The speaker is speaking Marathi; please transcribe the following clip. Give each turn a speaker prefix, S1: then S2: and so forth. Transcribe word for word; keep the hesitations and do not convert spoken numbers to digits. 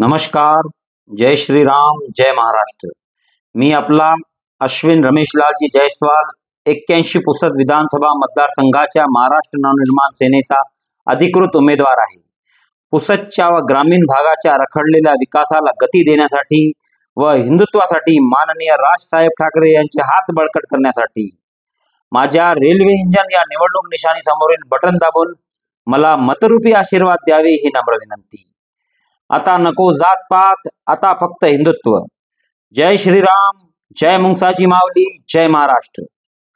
S1: नमस्कार. जय श्रीराम, जय महाराष्ट्र. मी आपला अश्विन रमेशलालजी जयस्वाल, एक्क्याऐंशी पुसद विधानसभा मतदारसंघाच्या महाराष्ट्र नवनिर्माण सेनेचा अधिकृत उमेदवार आहे. पुसदच्या व ग्रामीण भागाच्या रखडलेल्या विकासाला गती देण्यासाठी व हिंदुत्वासाठी माननीय राजसाहेब ठाकरे यांचे हात बळकट करण्यासाठी माझ्या रेल्वे इंजन या निवडणूक निशाणी समोरील बटन दाबून मला मतरूपी आशीर्वाद द्यावे ही नम्र विनंती. आता नको जात पात, आता फक्त हिंदुत्व. जय श्रीराम, जय मुंगसाची माऊली, जय महाराष्ट्र.